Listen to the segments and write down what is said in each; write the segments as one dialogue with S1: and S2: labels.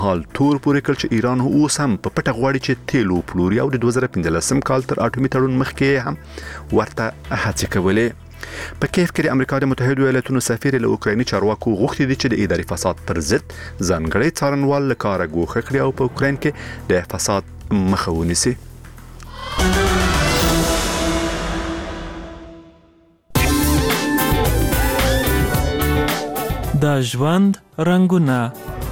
S1: حال تور پورې کړ چې ایران اوس هم په پټه غواړي چې تیل وپلوري او د 2015 کال تر اټومي تړون مخکې هم ورته هڅې کولې. په کیف کې د امریکا د متحده ایالاتونو سفیر له اوکرایني چارواکو غوښتي دي چې د اداري فساد پر ضد ځانګړي څارنوال له کاره ګوښه کړي او په اوکراین کې د فساد مخه ونیسي.
S2: د ژوند رنګونه.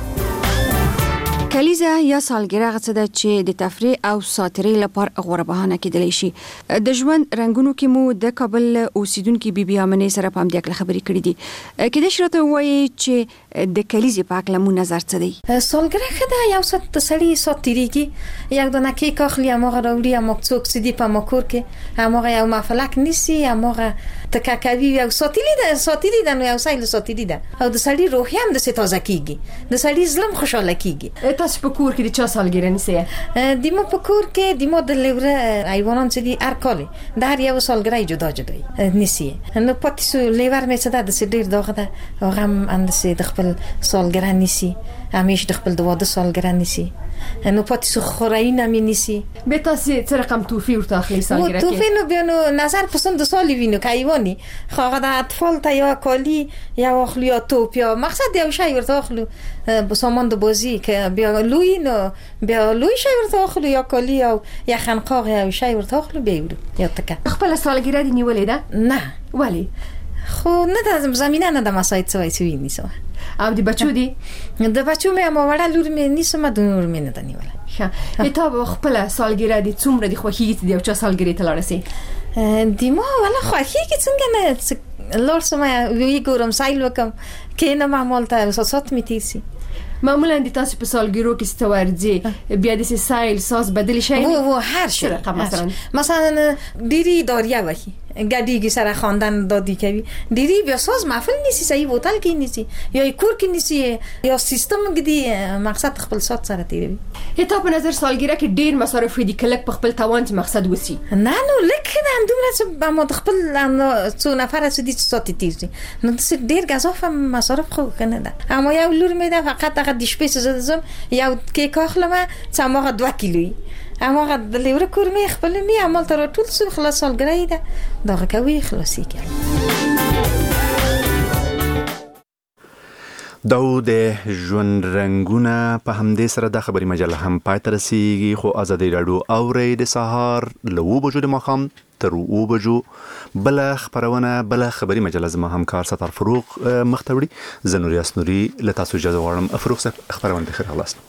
S3: کلیزه یا سالګرا غڅه ده چې د تفریح او ساتیرۍ لپاره غوړه بهانه کېدلی شي. د ژوند رنګونو کې مو د کابل اوسیدونکو بیبي امنه سره په همدې کې خبرې کړې دي. کله چې راته وایي چې د کلیزه په اړه مو نظر څه دی؟
S4: سالګرا خدا یو ست سړی ساتیریږي یو دونه کې کاخلی امغه راوړي امغه څوک سدي په مکور کې امغه یو مفلک نسی امغه تکاکوي یو ساتیری ده نو یو سایل ساتیری ده او د سړی روح هم د تازه کیږي د سړی ظلم خوشاله کیږي.
S3: تاسو په کور کې د چا سالګرا نیسئ؟
S4: دیمو په کور کې دیمو د لوره حیوانات چې دي هر کال د هر یو سالګرا جدا نیسي نو پاتې سو لیور مې څه ده د ډیر دغه ده هغه هم اندسه د خپل سالګرا نیسي همیش د خپل د واده سالګرا نیسي نو پاتې سو خوراینا مې نیسي.
S3: به تاسو څه رقم توفی ورته اخلي سالګرا کې؟
S4: توفی نو بیا نو نظر پسند سالي وینو کایوانی خو د اطفال ته یا کالی یا اخلو یا توپ یا مقصد یو شی ورته اخلو به سامان د بازی که بیا لوی نو بیا لوی شی ورته اخلو یا کالی یا خنقاق یا شی ورته اخلو بیورو یا تکه.
S3: خپل سالګرا دی نیولې ده؟
S4: نه
S3: ولی
S4: خو نه د زمينه نه د مساید څه وی نیسو
S3: او د بچو دی
S4: د بچو مې ما وړه لور مې نیسم د نور مې نه دنیوله.
S3: ښه ته خپل سالګرا دی څومره دی خوښیږي دی او چا سالګرا ته لاړسي؟
S4: دی ما ولا خوښیږي څنګه نه لور سم وی ګورم سایل وکم کینه معمول ته وسات می تیسی.
S3: معمولا د تاسو په سالګرو کې ستورځي بیا د سایل ساز بدل شي
S4: و هر شي مثلا ډیری داریا وای ګډیږي سره خواندن دادی کوي ډیری بیا ساز محفل نیسی صحیح بوتل کې نیسی یا کور کې نیسی یا سیستم کې مقصد خپل سات سره تیروي.
S3: هته په نظر سالګرا کې ډیر مصارف دي کله په خپل توان ته مقصد وسی
S4: نه نو لکه دا دومره چې ما خپل څو نفر سدي سات تیروي نو د ډیر غزاف مصارف خو کنه ده اما یو لور مې ده فقط د شپې زدم یو کې کاخلمه څامغه 2 کیلوي امغه د لیوره کور مې خپل مې عمل تر ټول سو خلاص سالګرا ده دغه کوي خلاصي کړ.
S1: دا د ژوند رنګونه په همدې سره د خبري مجله هم پای ته رسیږي خو ازادي راډیو اوري د سهار له 9 بجو د ماښام تر 9 بجو بل خبرونه بل خبري مجله زما همکار ستر فروغ مختوړي زنوري اسنوري لتاسو اجازه غواړم افروغ صاحب خبرونه خیر خلاص